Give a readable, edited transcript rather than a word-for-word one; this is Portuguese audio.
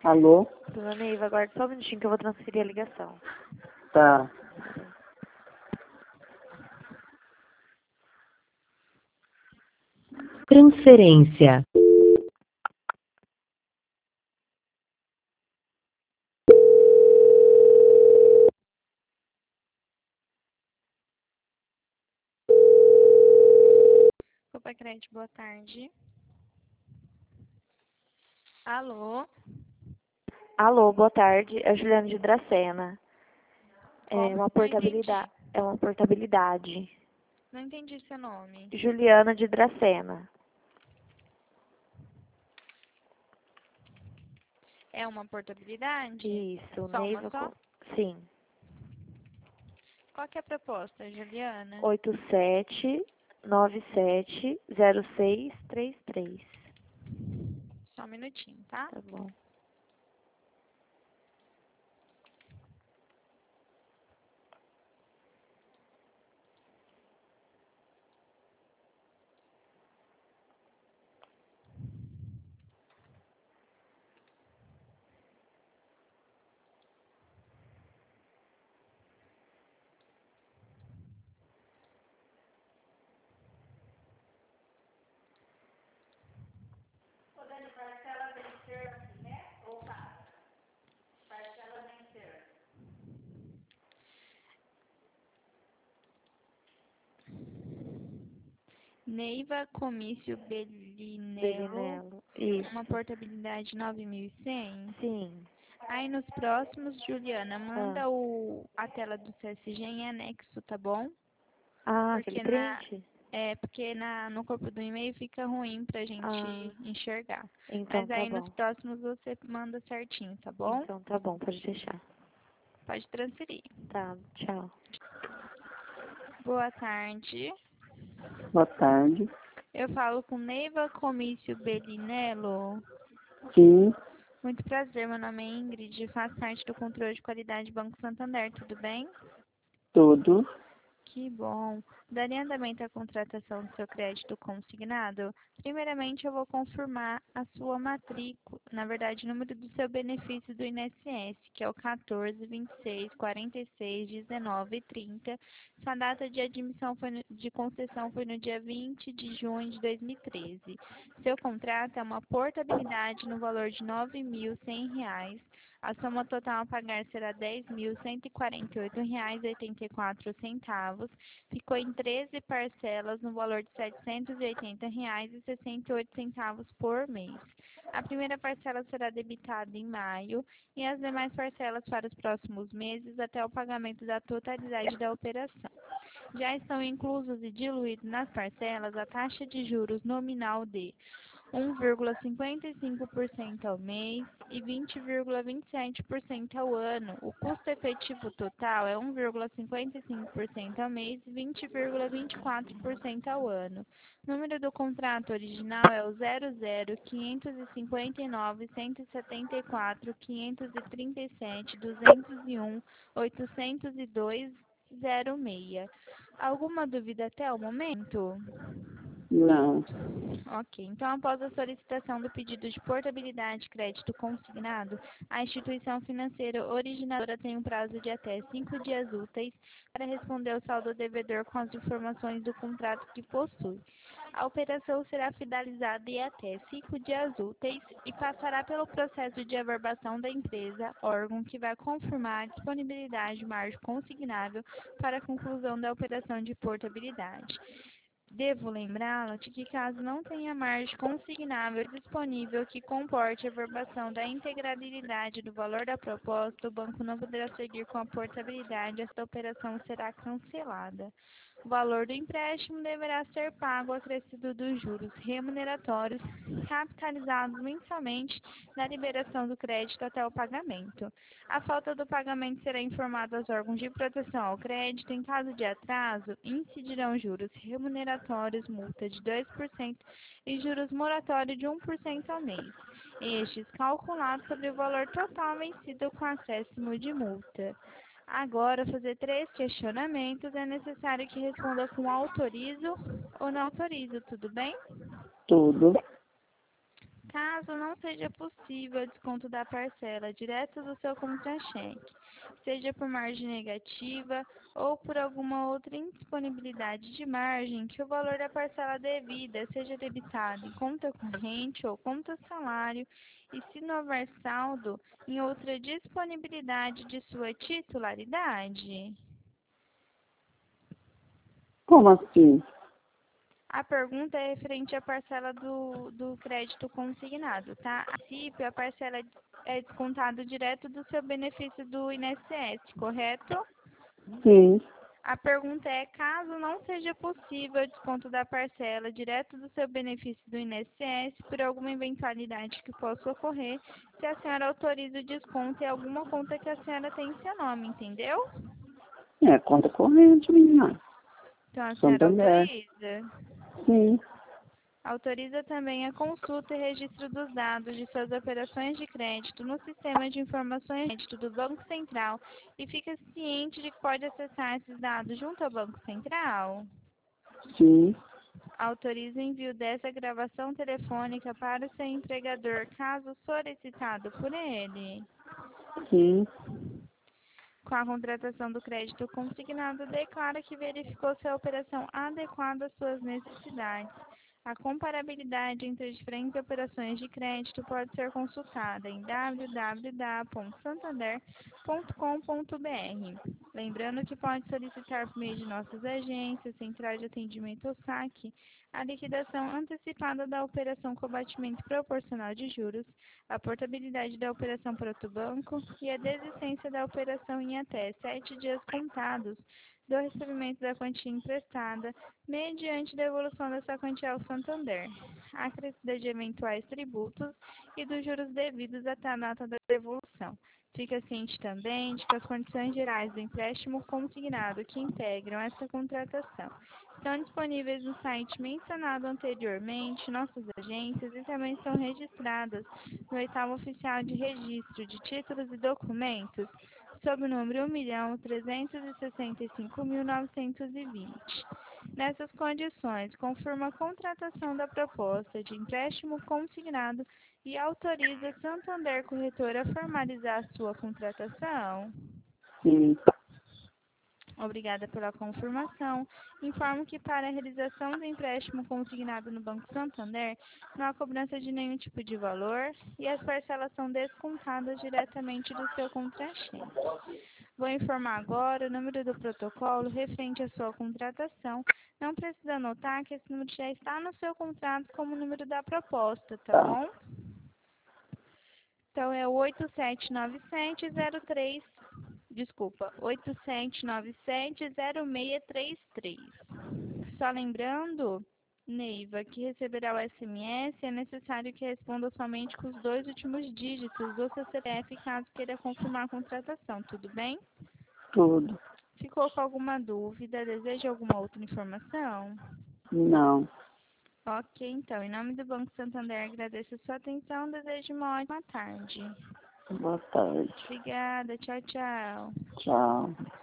Alô? Dona Neiva, aguarde só um minutinho que eu vou transferir a ligação. Tá. Transferência. Copa Crédito, boa tarde. Alô? Alô, boa tarde. É a Juliana de Dracena. Como? É uma Não portabilidade. É uma portabilidade. Não entendi seu nome. Juliana de Dracena. É uma portabilidade? Isso, Só Neiva. uma só? Sim. Qual que é a proposta, Juliana? 87970633. Só um minutinho, tá? Tá bom. Neiva Comício Bellinello, Belinello. Isso. uma portabilidade 9.100. Sim. Aí nos próximos, Juliana, manda a tela do CSG em anexo, tá bom? Ah, aquele Porque print? porque no corpo do e-mail fica ruim pra gente enxergar. Então Mas tá aí nos bom. próximos você manda certinho, tá bom? Então tá bom, pode deixar. Pode transferir. Tá, tchau. Boa tarde. Boa tarde. Eu falo com Neiva Comício Bellinello. Sim, Muito prazer, meu nome é Ingrid, faço parte do controle de qualidade Banco Santander, tudo bem? tudo. Que bom. Daria andamento à contratação do seu crédito consignado? Primeiramente, eu vou confirmar a sua matrícula, na verdade, o número do seu benefício do INSS, que é o 14, 26, 46, 19 e 30. Sua data de admissão de concessão foi no dia 20 de junho de 2013. Seu contrato é uma portabilidade no valor de R$ 9.100. A soma total a pagar será R$ 10.148,84. Ficou em 13 parcelas no valor de R$ 780,68 por mês. A primeira parcela será debitada em maio e as demais parcelas para os próximos meses até o pagamento da totalidade da operação. Já estão inclusos e diluídos nas parcelas a taxa de juros nominal de 1,55% ao mês e 20,27% ao ano. O custo efetivo total é 1,55% ao mês e 20,24% ao ano. O número do contrato original é o 00-559-177-201-802-06. Alguma dúvida até o momento? Não. Ok, então após a solicitação do pedido de portabilidade de crédito consignado, a instituição financeira originadora tem um prazo de até 5 dias úteis para responder ao saldo devedor com as informações do contrato que possui. A operação será finalizada em até 5 dias úteis e passará pelo processo de averbação da empresa, órgão que vai confirmar a disponibilidade de margem consignável para a conclusão da operação de portabilidade. Devo lembrá-lo de que, caso não tenha margem consignável disponível que comporte a verbação da integralidade do valor da proposta, o banco não poderá seguir com a portabilidade e esta operação será cancelada. O valor do empréstimo deverá ser pago acrescido dos juros remuneratórios capitalizados mensalmente na liberação do crédito até o pagamento. A falta do pagamento será informada aos órgãos de proteção ao crédito. Em caso de atraso, incidirão juros remuneratórios, multa de 2% e juros moratórios de 1% ao mês. Estes calculados sobre o valor total vencido com acréscimo de multa. Agora, fazer 3 questionamentos. É necessário que responda com autorizo ou não autorizo, tudo bem? Tudo. Caso não seja possível o desconto da parcela direto do seu contra-cheque, seja por margem negativa ou por alguma outra indisponibilidade de margem, que o valor da parcela devida seja debitado em conta corrente ou conta salário e, se não houver saldo, em outra disponibilidade de sua titularidade. Como assim? A pergunta é referente à parcela do crédito consignado, tá? A princípio, a parcela é descontada direto do seu benefício do INSS, correto? Sim. A pergunta é, caso não seja possível o desconto da parcela direto do seu benefício do INSS por alguma eventualidade que possa ocorrer, se a senhora autoriza o desconto em alguma conta que a senhora tem em seu nome, entendeu? É conta corrente, menina. Então, a senhora Santander. autoriza. Sim. Autoriza também a consulta e registro dos dados de suas operações de crédito no Sistema de Informações de Crédito do Banco Central e fica ciente de que pode acessar esses dados junto ao Banco Central? Sim. Autoriza o envio dessa gravação telefônica para o seu empregador, caso solicitado por ele. Sim. Com a contratação do crédito consignado, declara que verificou se a operação adequada às suas necessidades. A comparabilidade entre as diferentes operações de crédito pode ser consultada em www.santander.com.br. Lembrando que pode solicitar por meio de nossas agências, central de atendimento ou saque, a liquidação antecipada da operação com abatimento proporcional de juros, a portabilidade da operação para outro banco e a desistência da operação em até 7 dias contados do recebimento da quantia emprestada, mediante devolução dessa quantia ao Santander, acrescida de eventuais tributos e dos juros devidos até a data da devolução. Fica ciente também de que as condições gerais do empréstimo consignado que integram essa contratação estão disponíveis no site mencionado anteriormente, nossas agências, e também estão registradas no Oitavo Oficial de Registro de Títulos e Documentos, sob o número 1.365.920. Nessas condições, confirma a contratação da proposta de empréstimo consignado e autoriza a Santander Corretora a formalizar a sua contratação. Sim. Obrigada pela confirmação. Informo que para a realização do empréstimo consignado no Banco Santander, não há cobrança de nenhum tipo de valor e as parcelas são descontadas diretamente do seu contra-cheque. Vou informar agora o número do protocolo referente à sua contratação. Não precisa anotar que esse número já está no seu contrato como número da proposta, tá bom? Então, é o 87970633. Só lembrando, Neiva, que receberá o SMS, é necessário que responda somente com os 2 últimos dígitos do seu CPF, caso queira confirmar a contratação, tudo bem? Tudo. Ficou com alguma dúvida? Deseja alguma outra informação? Não. Ok, então, em nome do Banco Santander, agradeço a sua atenção, desejo uma ótima tarde. Boa tarde. Obrigada, tchau, tchau. Tchau.